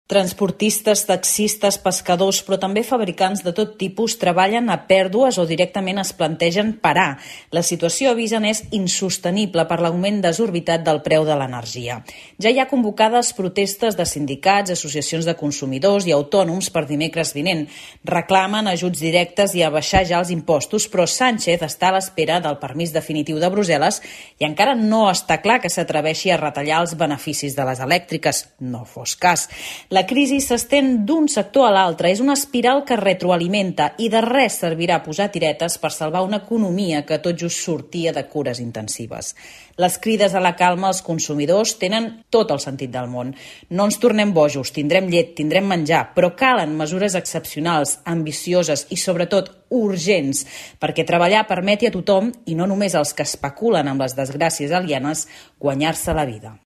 Transportistes, taxistes, pescadors, però també fabricants de tot tipus treballen a pèrdues o directament es plantegen parar. La situació, avisen, és insostenible per l'augment desorbitat del preu de l'energia. Ja hi ha convocades protestes de sindicats, associacions de consumidors i autònoms per dimecres vinent. Reclamen ajuts directes i abaixar ja els impostos, però Sánchez està a l'espera del permís definitiu de Brussel·les i encara no està clar que s'atreveixi a retallar els beneficis de les elèctriques. No fos cas. La crisi s'estén d'un sector a l'altre, és una espiral que retroalimenta i de res servirà posar tiretes per salvar una economia que tot just sortia de cures intensives. Les crides a la calma als consumidors tenen tot el sentit del món. No ens tornem bojos, tindrem llet, tindrem menjar, però calen mesures excepcionals, ambicioses i sobretot urgents, perquè treballar permeti a tothom, i no només als que especulen amb les desgràcies alienes, guanyar-se la vida.